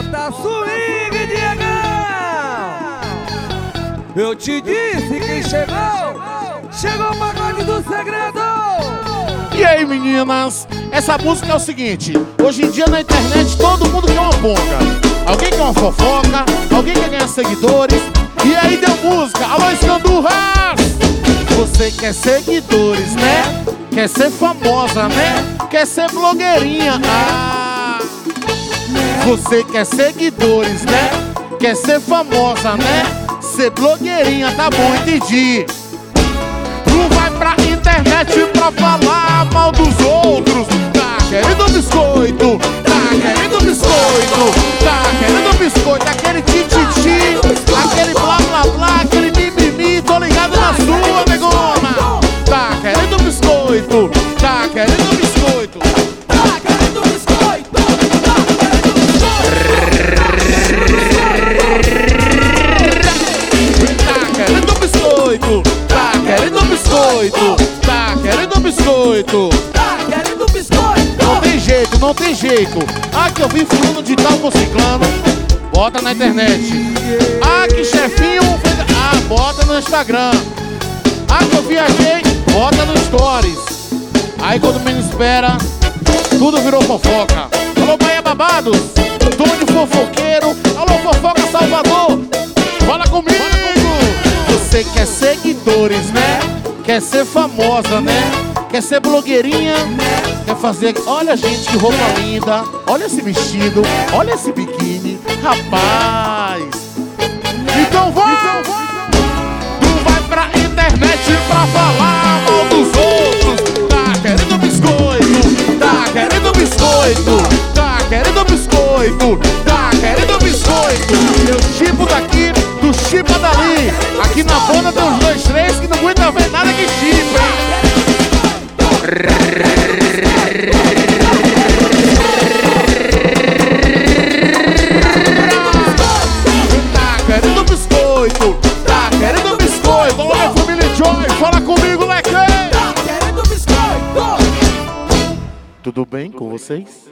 Bota swing, Diegão! Eu te disse que chegou o pagode do segredo! E aí, meninas? Essa música é o seguinte: hoje em dia na internet todo mundo quer uma ponca. Alguém quer uma fofoca, alguém quer ganhar seguidores. E aí deu música, alô Escandurras! Você quer seguidores, né? Quer ser famosa, né? Quer ser blogueirinha, Você quer seguidores, né? Quer ser famosa, né? Ser blogueirinha, tá bom, entendi. Tu vai pra internet pra falar mal dos outros. Tá querendo biscoito, tá querendo biscoito, tá querendo biscoito. Aquele tititi, aquele blá blá blá, aquele mimimi, tô ligado na sua, negona. Tá querendo biscoito, tá querendo biscoito. Tá querendo biscoito, tá querendo biscoito. Tá querendo biscoito, tá querendo biscoito, tá querendo biscoito. Não tem jeito, não tem jeito. Ah, que eu vi fulano de tal com ciclano, bota na internet. Ah, que chefinho fez... bota no Instagram. Ah, que eu viajei, bota no Stories. Aí quando menos espera, tudo virou fofoca. Alô, Bahia Babados, Tony Fofoqueiro. Alô, Fofoca Salvador, fala comigo. Você quer seguidores, né? Quer ser famosa, né? Quer ser blogueirinha, quer fazer... Olha, gente, que roupa linda. Olha esse vestido, olha esse biquíni. Rapaz, então vai! Tu vai pra internet pra falar mal dos outros. Tá querendo biscoito, tá querendo biscoito, tá querendo biscoito, tá querendo biscoito. Eu chipo daqui, tu chipa dali. Aqui na banda tem uns 2, 3 que não aguenta ver nada que chipa, hein? Tá querendo biscoito, tá querendo biscoito. Alô, minha família Joy, fala comigo, leque! Tá querendo biscoito. Tudo bem com vocês?